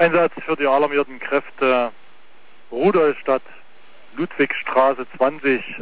Einsatz für die alarmierten Kräfte Rudolstadt, Ludwigstraße 20,